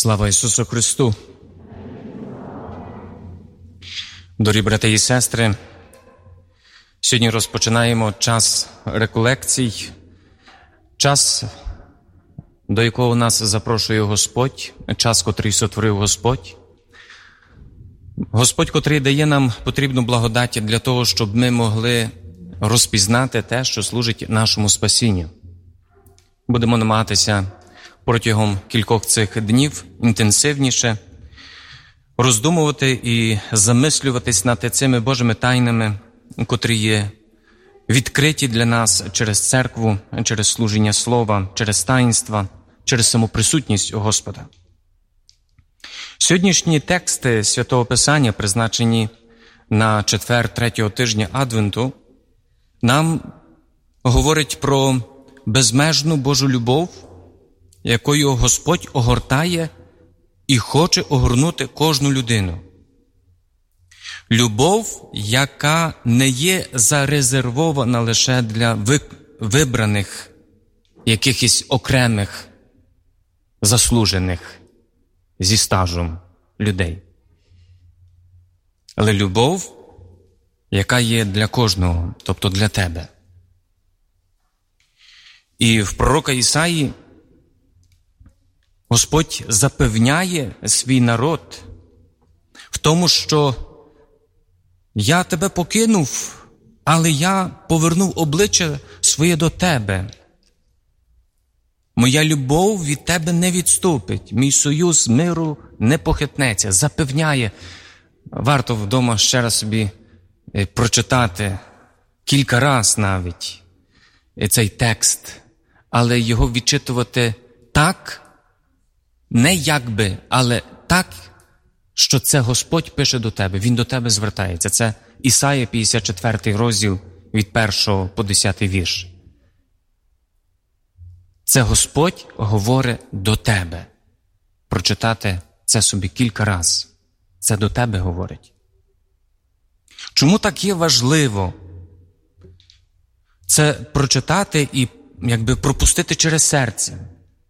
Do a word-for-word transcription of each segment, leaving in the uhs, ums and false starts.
Слава Ісусу Христу! Дорогі брати і сестри, сьогодні розпочинаємо час реколекцій, час, до якого нас запрошує Господь, час, котрий сотворив Господь. Господь, котрий дає нам потрібну благодать для того, щоб ми могли розпізнати те, що служить нашому спасінню. Будемо намагатися протягом кількох цих днів інтенсивніше роздумувати і замислюватись над цими Божими тайнами, котрі є відкриті для нас через церкву, через служіння слова, через таїнства, через саму присутність Господа. Сьогоднішні тексти Святого Писання, призначені на четвер третього тижня Адвенту, нам говорять про безмежну Божу любов, якою Господь огортає і хоче огорнути кожну людину. Любов, яка не є зарезервована лише для вибраних, якихось окремих, заслужених зі стажем людей. Але любов, яка є для кожного, тобто для тебе. І в пророка Ісаї Господь запевняє свій народ в тому, що «Я тебе покинув, але я повернув обличчя своє до тебе. Моя любов від тебе не відступить, мій союз миру не похитнеться». Запевняє. Варто вдома ще раз собі прочитати, кілька раз навіть, цей текст, але його відчитувати так, не якби, але так, що це Господь пише до тебе, Він до тебе звертається. Це Ісая, п'ятдесят четвертий розділ, від першого по десятий вірш. Це Господь говорить до тебе. Прочитати це собі кілька раз. Це до тебе говорить. Чому так є важливо це прочитати і якби пропустити через серце?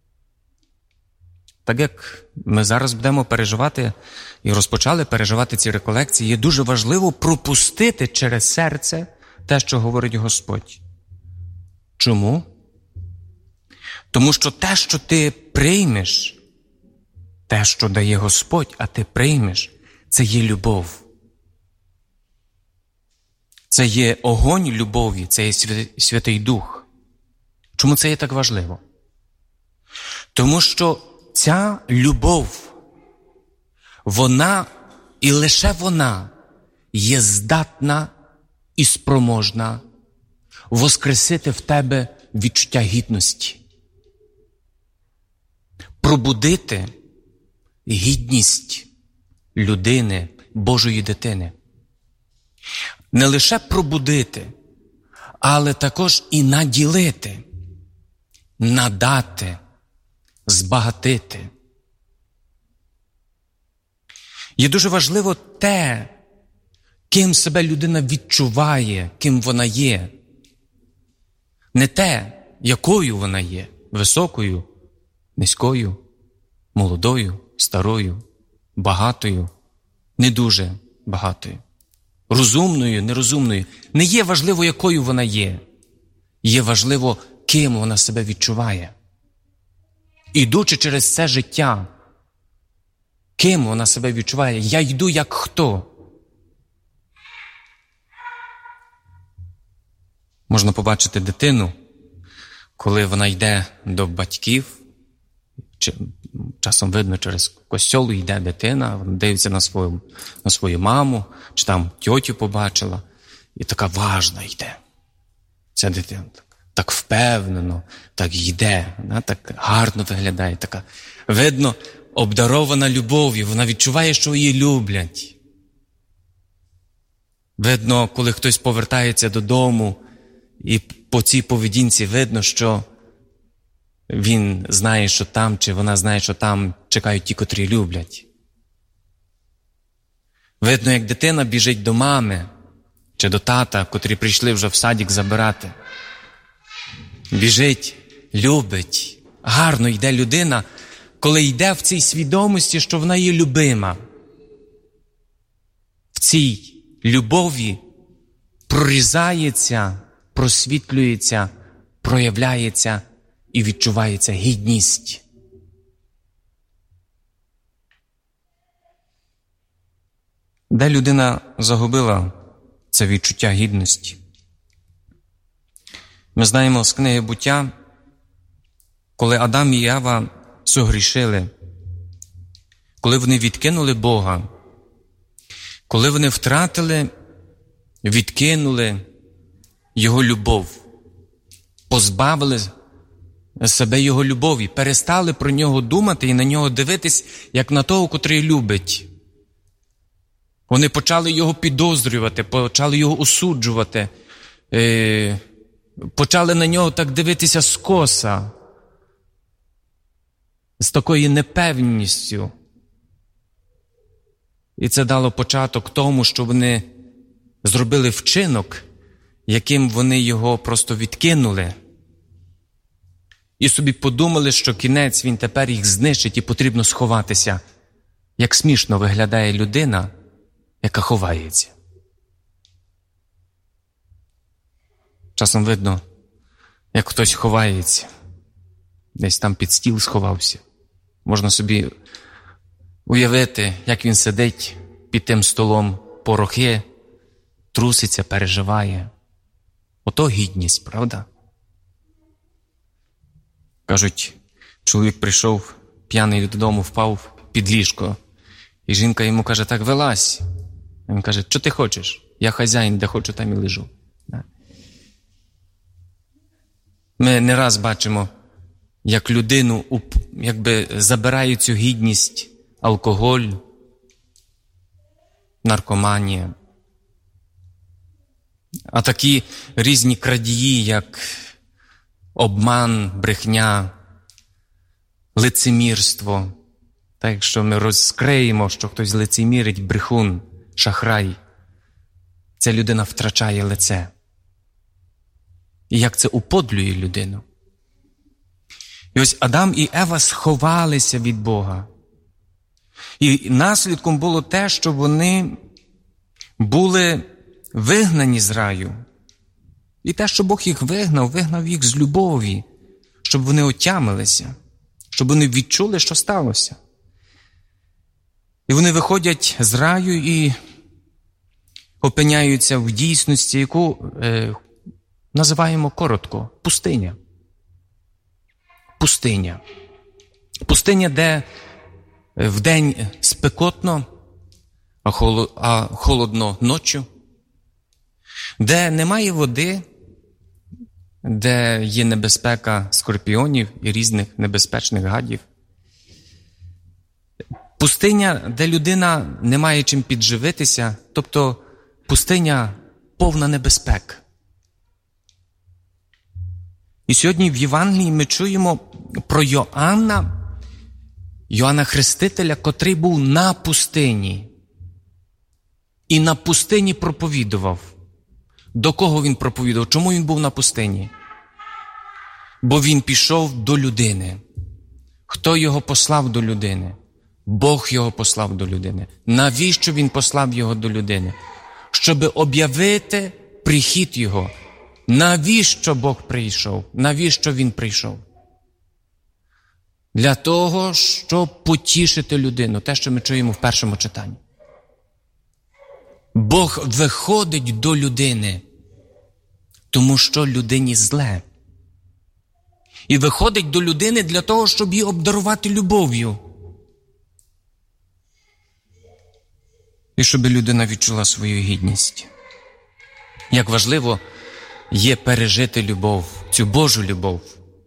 Так як ми зараз будемо переживати і розпочали переживати ці реколекції, є дуже важливо пропустити через серце те, що говорить Господь. Чому? Тому що те, що ти приймеш, те, що дає Господь, а ти приймеш, це є любов. Це є огонь любові, це є Святий Дух. Чому це є так важливо? Тому що ця любов, вона і лише вона є здатна і спроможна воскресити в тебе відчуття гідності. Пробудити гідність людини, Божої дитини. Не лише пробудити, але також і наділити, надати, збагатити. Є дуже важливо те, ким себе людина відчуває, ким вона є. Не те, якою вона є. Високою, низькою, молодою, старою, багатою, не дуже багатою. Розумною, нерозумною. Не є важливо, якою вона є. Є важливо, ким вона себе відчуває. Ідучи через це життя, ким вона себе відчуває? Я йду як хто? Можна побачити дитину, коли вона йде до батьків, чи, часом видно, через костьол йде дитина, вона дивиться на свою, на свою маму, чи там тьотю побачила, і така важна йде. Ця дитина так, так впевнено, так йде, вона так гарно виглядає, така, видно, обдарована любов'ю, вона відчуває, що її люблять. Видно, коли хтось повертається додому, і по цій поведінці видно, що він знає, що там, чи вона знає, що там чекають ті, котрі люблять. Видно, як дитина біжить до мами чи до тата, котрі прийшли вже в садик забирати. Біжить, любить, гарно йде людина, коли йде в цій свідомості, що вона є любима. В цій любові прорізається, просвітлюється, проявляється і відчувається гідність. Де людина загубила це відчуття гідності? Ми знаємо з книги «Буття», коли Адам і Єва согрішили, коли вони відкинули Бога, коли вони втратили, відкинули Його любов, позбавили себе Його любові, перестали про Нього думати і на Нього дивитись, як на того, котрий любить. Вони почали Його підозрювати, почали Його осуджувати, почали на Нього так дивитися скоса, з такою непевністю. І це дало початок тому, що вони зробили вчинок, яким вони Його просто відкинули. І собі подумали, що кінець він тепер їх знищить і потрібно сховатися. Як смішно виглядає людина, яка ховається. Часом видно, як хтось ховається. Десь там під стіл сховався. Можна собі уявити, як він сидить під тим столом, порохи, труситься, переживає. Ото гідність, правда? Кажуть, чоловік прийшов, п'яний додому, впав під ліжко. І жінка йому каже, так, вилазь. А він каже, що ти хочеш? Я хазяїн, де хочу, там і лежу. Ми не раз бачимо, як людину якби забирає цю гідність алкоголь, наркоманія. А такі різні крадії, як обман, брехня, лицемірство. Так, якщо ми розкриємо, що хтось лицемірить, брехун, шахрай, ця людина втрачає лице. І як це уподлює людину. І ось Адам і Ева сховалися від Бога. І наслідком було те, що вони були вигнані з раю. І те, що Бог їх вигнав, вигнав їх з любові, щоб вони отямилися, щоб вони відчули, що сталося. І вони виходять з раю і опиняються в дійсності, яку е, називаємо коротко – пустиня. Пустиня. Пустиня, де вдень спекотно, а холодно ночі, де немає води, де є небезпека скорпіонів і різних небезпечних гадів. Пустиня, де людина не має чим підживитися, тобто пустиня повна небезпек. І сьогодні в Євангелії ми чуємо про Йоанна, Йоанна Хрестителя, котрий був на пустині. І на пустині проповідував. До кого він проповідував? Чому він був на пустині? Бо він пішов до людини. Хто його послав до людини? Бог його послав до людини. Навіщо він послав його до людини? Щоб об'явити прихід його. Навіщо Бог прийшов? Навіщо він прийшов? Для того, щоб потішити людину. Те, що ми чуємо в першому читанні. Бог виходить до людини, тому що людині зле. І виходить до людини для того, щоб її обдарувати любов'ю. І щоб людина відчула свою гідність. Як важливо є пережити любов, цю Божу любов.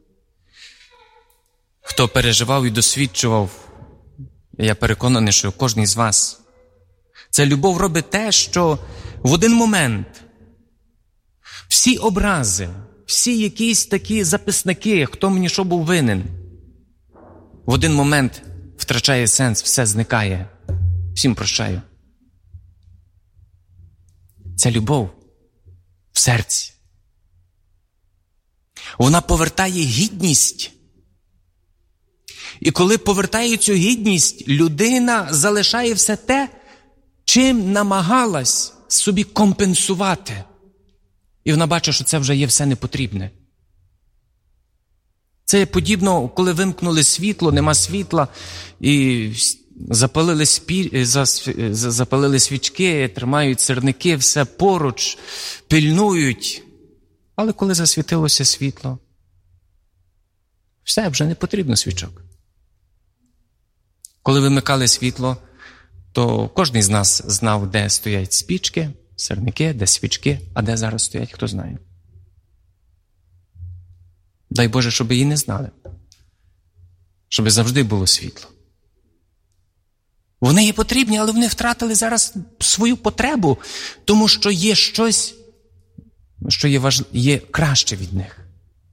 Хто переживав і досвідчував, я переконаний, що кожен з вас, ця любов робить те, що в один момент всі образи, всі якісь такі записники, хто мені що був винен, в один момент втрачає сенс, все зникає. Всім прощаю. Ця любов в серці. Вона повертає гідність І коли повертає цю гідність, людина залишає все те, чим намагалась собі компенсувати. І вона бачить, що це вже є все непотрібне. Це подібно, коли вимкнули світло, нема світла, і запалили, спі... запалили свічки, тримають сірники, все поруч, пильнують. Але коли засвітилося світло, все, вже не потрібно свічок. Коли вимикали світло, то кожен з нас знав, де стоять спічки, сірники, де свічки, а де зараз стоять, хто знає. Дай Боже, щоб її не знали. Щоб завжди було світло. Вони є потрібні, але вони втратили зараз свою потребу, тому що є щось, що є, важ... є краще від них.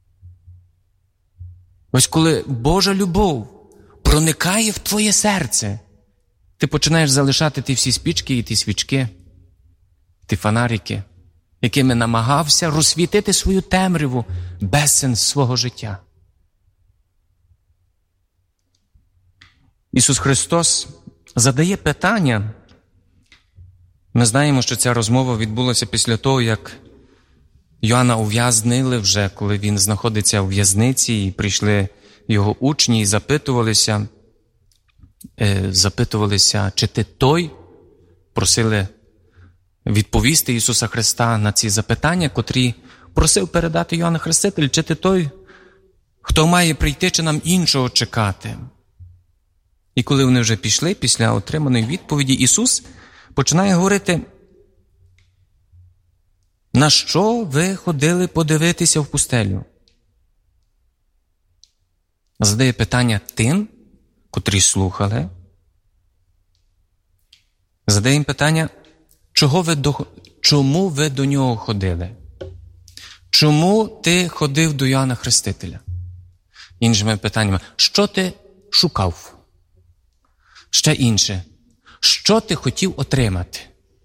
Ось коли Божа любов проникає в твоє серце, ти починаєш залишати ті всі спічки і ті свічки, ті фонарики, якими намагався розсвітити свою темряву, безсенс свого життя. Ісус Христос задає питання. Ми знаємо, що ця розмова відбулася після того, як Йоанна ув'язнили вже, коли він знаходиться у в'язниці, і прийшли його учні і запитувалися, е, запитувалися, чи ти той, просили відповісти Ісуса Христа на ці запитання, котрі просив передати Йоанн Хреститель, чи ти той, хто має прийти, чи нам іншого чекати. І коли вони вже пішли, після отриманої відповіді, Ісус починає говорити: на що ви ходили подивитися в пустелю? Задає питання тим, котрі слухали. Задає їм питання, чого ви до... чому ви до нього ходили? Чому ти ходив до Йоанна Хрестителя? Іншими питаннями, що ти шукав? Ще інше, що ти хотів отримати?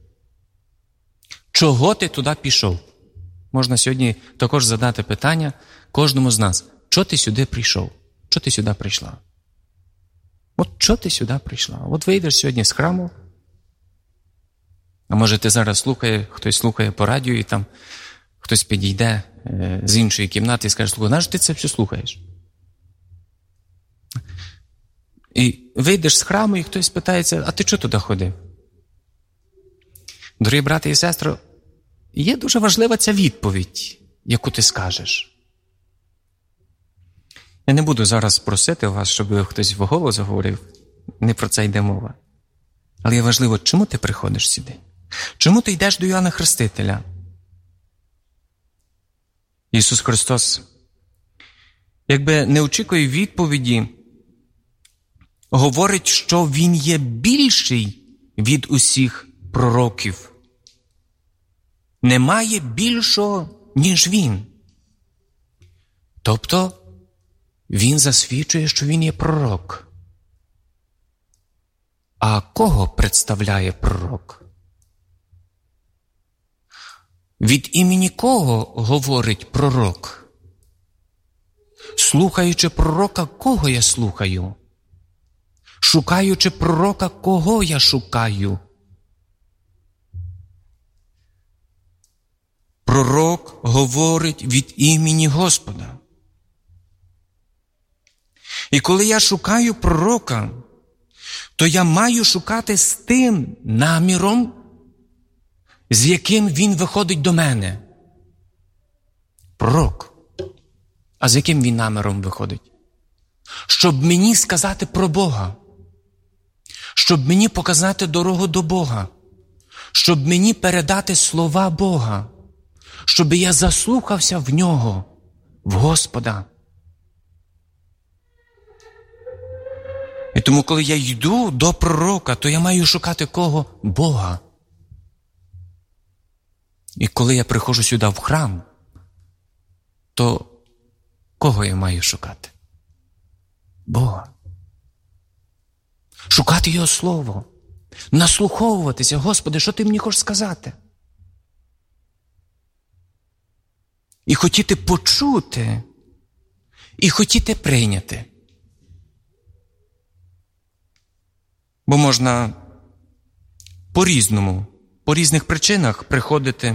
Чого ти туди пішов? Можна сьогодні також задати питання кожному з нас. Чого ти сюди прийшов? Чого ти сюди прийшла? От чого ти сюди прийшла? От вийдеш сьогодні з храму, а може ти зараз слухає, хтось слухає по радіо, і там хтось підійде е, з іншої кімнати і скаже: слухай, нащо ти це все слухаєш? І вийдеш з храму, і хтось питається: а ти чого туди ходив? Дорогі брати і сестри, є дуже важлива ця відповідь, яку ти скажеш. Я не буду зараз просити вас, щоб хтось вголос говорив, не про це йде мова. Але є важливо, чому ти приходиш сюди? Чому ти йдеш до Йоанна Хрестителя? Ісус Христос, якби не очікує відповіді, говорить, що Він є більший від усіх пророків. Немає більшого, ніж Він. Тобто, Він засвідчує, що Він є пророк. А кого представляє пророк? Від імені кого говорить пророк? Слухаючи пророка, кого я слухаю? Шукаючи пророка, кого я шукаю? Пророк говорить від імені Господа. І коли я шукаю пророка, то я маю шукати з тим наміром, з яким він виходить до мене. Пророк. А з яким він наміром виходить? Щоб мені сказати про Бога. Щоб мені показати дорогу до Бога. Щоб мені передати слова Бога. Щоб я заслухався в Нього, в Господа. І тому, коли я йду до пророка, то я маю шукати кого? Бога. І коли я приходжу сюди в храм, то кого я маю шукати? Бога. Шукати Його Слово. Наслуховуватися. Господи, що Ти мені хочеш сказати? І хотіти почути, і хотіти прийняти. Бо можна по-різному, по різних причинах приходити,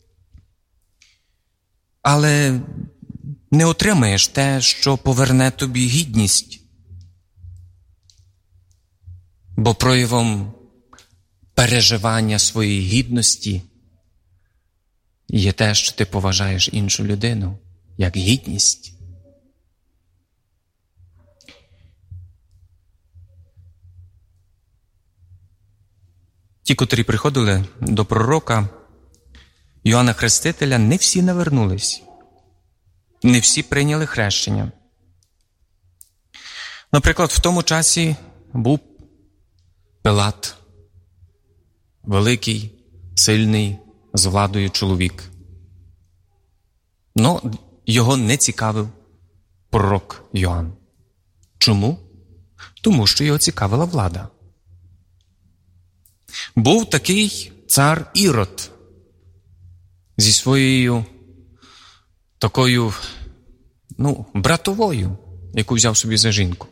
але не отримаєш те, що поверне тобі гідність. Бо проявом переживання своєї гідності є те, що ти поважаєш іншу людину як гідність. Ті, котрі приходили до пророка Йоанна Хрестителя, не всі навернулись. Не всі прийняли хрещення. Наприклад, в тому часі був Пилат, великий, сильний, з владою чоловік. Но його не цікавив пророк Йоанн. Чому? Тому що його цікавила влада. Був такий цар Ірод зі своєю такою, ну, братовою, яку взяв собі за жінку.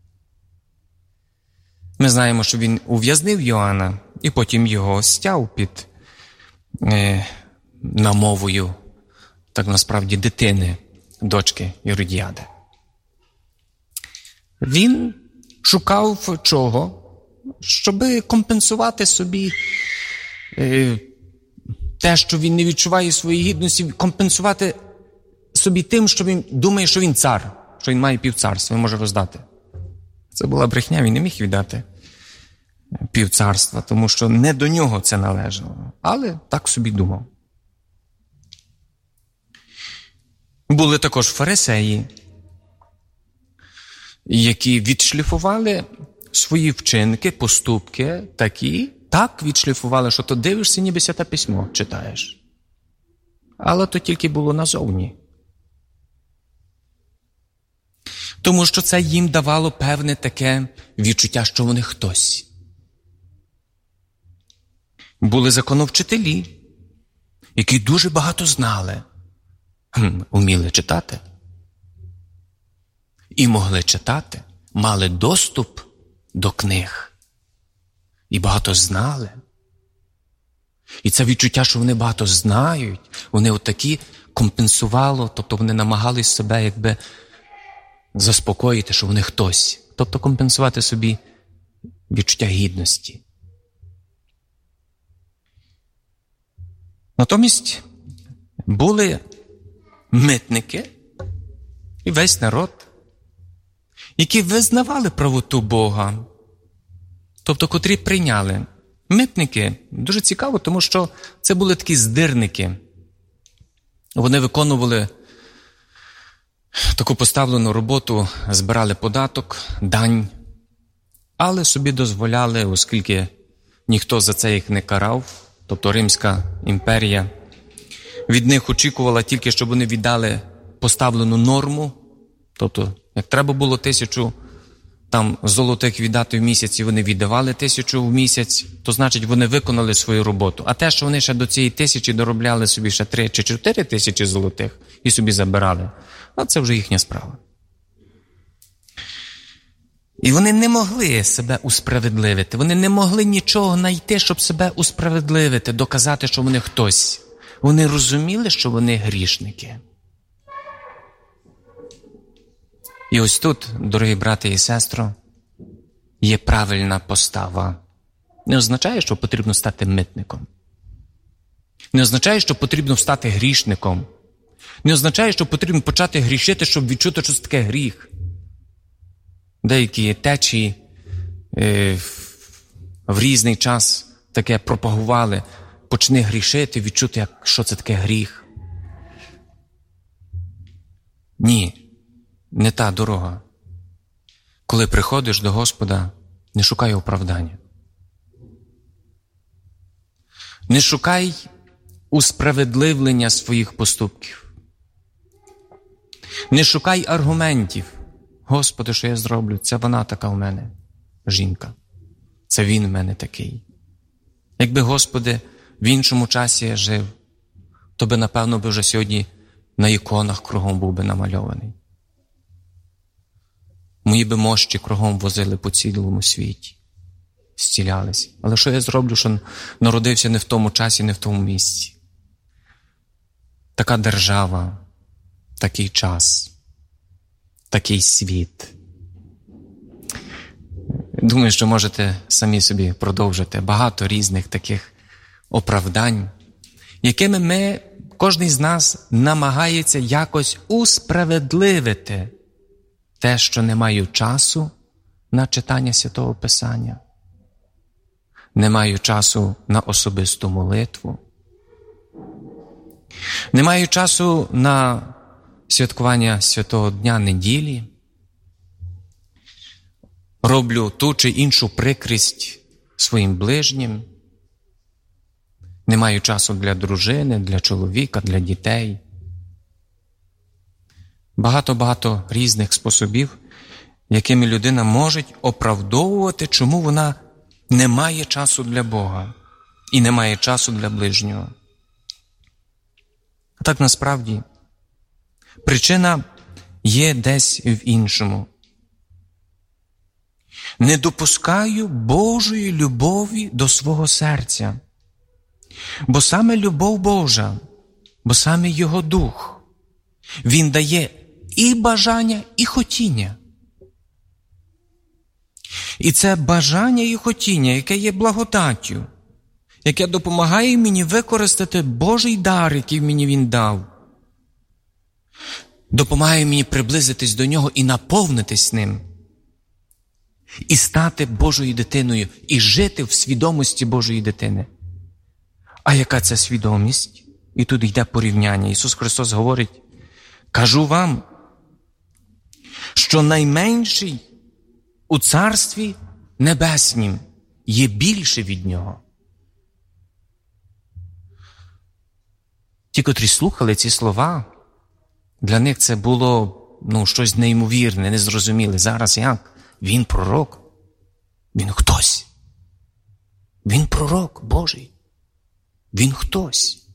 Ми знаємо, що він ув'язнив Йоанна і потім його стяв під е, намовою, так насправді, дитини, дочки Іродіади. Він шукав чого? Щоби компенсувати собі е, те, що він не відчуває своєї гідності, компенсувати собі тим, що він думає, що він цар, що він має півцарства, він може роздати. Це була брехня, він не міг віддати півцарства, тому що не до нього це належало. Але так собі думав. Були також фарисеї, які відшліфували свої вчинки, поступки такі, так відшліфували, що то дивишся, ніби Святе Письмо читаєш. Але то тільки було назовні. Тому що це їм давало певне таке відчуття, що вони хтось. Були законовчителі, які дуже багато знали, хм, уміли читати і могли читати, мали доступ до книг і багато знали. І це відчуття, що вони багато знають, вони отакі компенсувало, тобто вони намагались себе якби заспокоїти, що вони хтось. Тобто компенсувати собі відчуття гідності. Натомість були митники і весь народ, які визнавали правоту Бога, тобто котрі прийняли. Митники дуже цікаво, тому що це були такі здирники. Вони виконували таку поставлену роботу, збирали податок, дань, але собі дозволяли, оскільки ніхто за це їх не карав, тобто Римська імперія від них очікувала тільки, щоб вони віддали поставлену норму, тобто як треба було тисячу там золотих віддати в місяць, і вони віддавали тисячу в місяць, то значить вони виконали свою роботу. А те, що вони ще до цієї тисячі доробляли собі ще три чи чотири тисячі золотих і собі забирали, а це вже їхня справа. І вони не могли себе усправедливити, вони не могли нічого знайти, щоб себе усправедливити, доказати, що вони хтось. Вони розуміли, що вони грішники. І ось тут, дорогі брати і сестри, є правильна постава. Не означає, що потрібно стати митником. Не означає, що потрібно стати грішником. Не означає, що потрібно почати грішити, щоб відчути, що це таке гріх. Деякі течії е, в різний час таке пропагували. Почни грішити, відчути, як, що це таке гріх. Ні. Не та дорога. Коли приходиш до Господа, не шукай оправдання. Не шукай усправедливлення своїх поступків. Не шукай аргументів. Господи, що я зроблю? Це вона така у мене, жінка. Це він у мене такий. Якби, Господи, в іншому часі я жив, то би, напевно, би вже сьогодні на іконах кругом був би намальований. Мої би мощі кругом возили по цілому світі. зцілялись. Але що я зроблю, що народився не в тому часі, не в тому місці? Така держава, такий час, такий світ. Думаю, що можете самі собі продовжити багато різних таких оправдань, якими ми, кожен з нас намагається якось усправедливити те, що не маю часу на читання Святого Писання, не маю часу на особисту молитву, не маю часу на святкування Святого Дня неділі, роблю ту чи іншу прикрість своїм ближнім, не маю часу для дружини, для чоловіка, для дітей. Багато-багато різних способів, якими людина може оправдовувати, чому вона не має часу для Бога і не має часу для ближнього. А так насправді причина є десь в іншому. Не допускаю Божої любові до свого серця. Бо саме любов Божа, бо саме Його Дух, Він дає і бажання, і хотіння. І це бажання і хотіння, яке є благодаттю, яке допомагає мені використати Божий дар, який мені Він дав, допомагає мені приблизитись до Нього і наповнитись ним, і стати Божою дитиною, і жити в свідомості Божої дитини. А яка це свідомість? І тут йде порівняння. Ісус Христос говорить: кажу вам, що найменший у Царстві Небеснім є більше від Нього. Ті, котрі слухали ці слова, для них це було ну, щось неймовірне, незрозуміле. Зараз як? Він пророк. Він хтось. Він пророк Божий. Він хтось.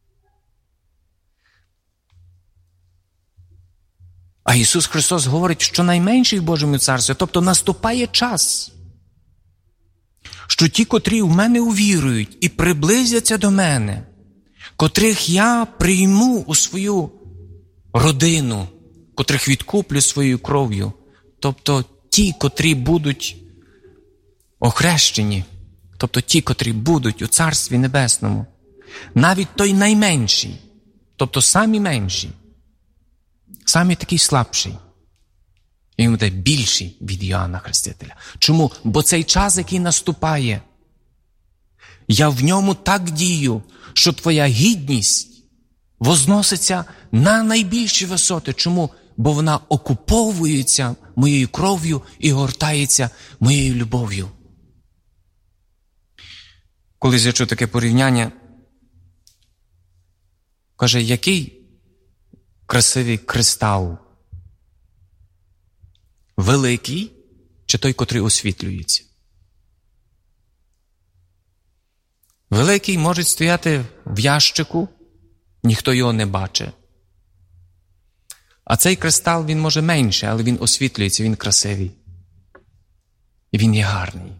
А Ісус Христос говорить, що найменший в Божому Царстві, тобто наступає час, що ті, котрі в мене увірують і приблизяться до мене, котрих я прийму у свою родину, котрих відкуплю своєю кров'ю, тобто ті, котрі будуть охрещені, тобто ті, котрі будуть у Царстві Небесному, навіть той найменший, тобто самі менші, самі такий слабший, він буде більший від Йоанна Хрестителя. Чому? Бо цей час, який наступає, я в ньому так дію, що твоя гідність возноситься на найбільші висоти. Чому? Бо вона окуповується моєю кров'ю і гортається моєю любов'ю. Колись я чув таке порівняння, каже, який красивий кристал? Великий чи той, котрий освітлюється? Великий може стояти в ящику, ніхто його не бачить. А цей кристал, він може менше, але він освітлюється, він красивий. І він є гарний.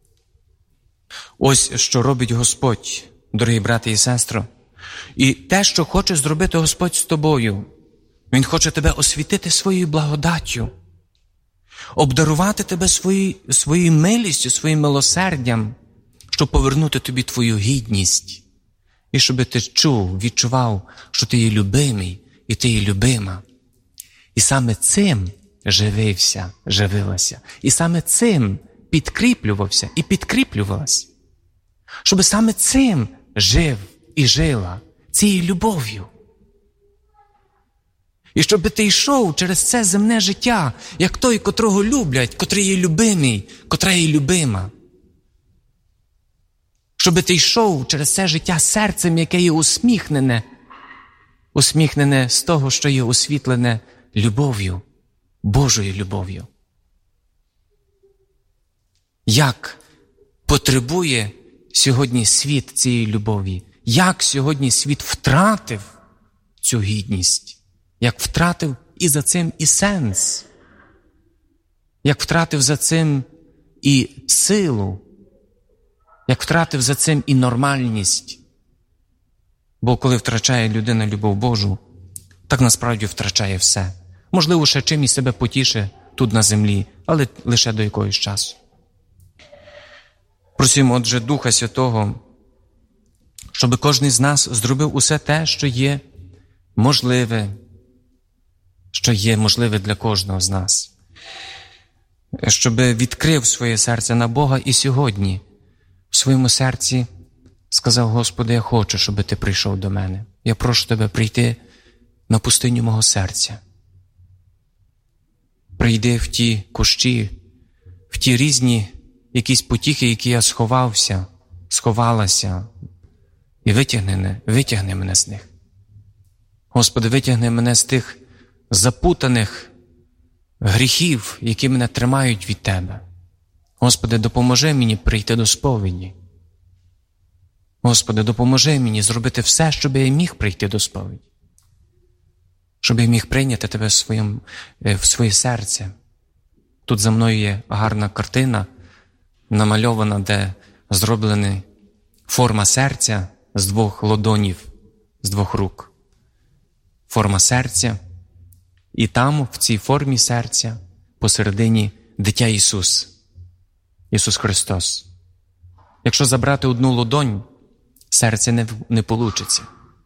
Ось що робить Господь, дорогі брати і сестри. І те, що хоче зробити Господь з тобою, Він хоче тебе освітити своєю благодаттю, обдарувати тебе своєю, своєю милістю, своїм милосердям, щоб повернути тобі твою гідність. І щоб ти чув, відчував, що ти є любимий і ти є любима. І саме цим живився, живилася. І саме цим підкріплювався і підкріплювалась. Щоб саме цим жив і жила, цією любов'ю. І щоб ти йшов через це земне життя, як той, котрого люблять, котрий є любимий, котра є любима. Щоб ти йшов через це життя серцем, яке є усміхнене, усміхнене з того, що є освітлене любов'ю, Божою любов'ю. Як потребує сьогодні світ цієї любові? Як сьогодні світ втратив цю гідність? Як втратив і за цим і сенс? Як втратив за цим і силу, як втратив за цим і нормальність. Бо коли втрачає людина любов Божу, так насправді втрачає все. Можливо, ще чимось себе потіше тут на землі, але лише до якогось часу. Просимо, отже, Духа Святого, щоб кожен з нас зробив усе те, що є можливе, що є можливе для кожного з нас. Щоб відкрив своє серце на Бога і сьогодні в своєму серці сказав: Господи, я хочу, щоб Ти прийшов до мене. Я прошу Тебе прийти на пустиню мого серця. Прийди в ті кущі, в ті різні якісь потіхи, які я сховався, сховалася, і витягни, витягни мене з них. Господи, витягни мене з тих запутаних гріхів, які мене тримають від Тебе. Господи, допоможи мені прийти до сповіді. Господи, допоможи мені зробити все, щоб я міг прийти до сповіді. Щоб я міг прийняти Тебе в, своєму, в своє серце. Тут за мною є гарна картина, намальована, де зроблена форма серця з двох ладонів, з двох рук. Форма серця. І там, в цій формі серця, посередині дитя Ісус. Ісус Христос. Якщо забрати одну ладонь, серце не, не получиться.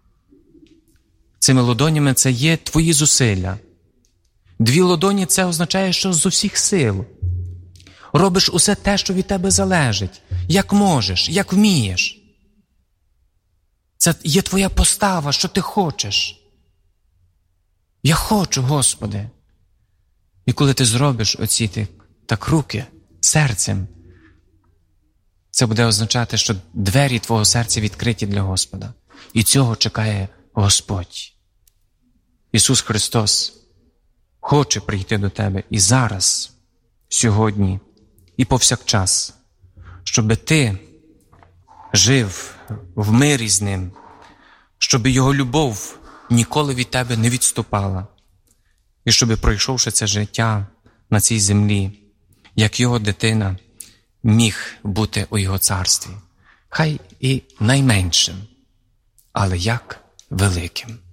Цими ладонями це є твої зусилля. Дві ладоні – це означає, що з усіх сил. Робиш усе те, що від тебе залежить. Як можеш, як вмієш. Це є твоя постава, що ти хочеш. Я хочу, Господи. І коли ти зробиш оці ти, так руки серцем, це буде означати, що двері твого серця відкриті для Господа. І цього чекає Господь. Ісус Христос хоче прийти до тебе і зараз, сьогодні, і повсякчас, щоб ти жив в мирі з Ним, щоб Його любов ніколи від тебе не відступала, і щоб, пройшовши це життя на цій землі, як Його дитина, міг бути у Його царстві. Хай і найменшим, але як великим.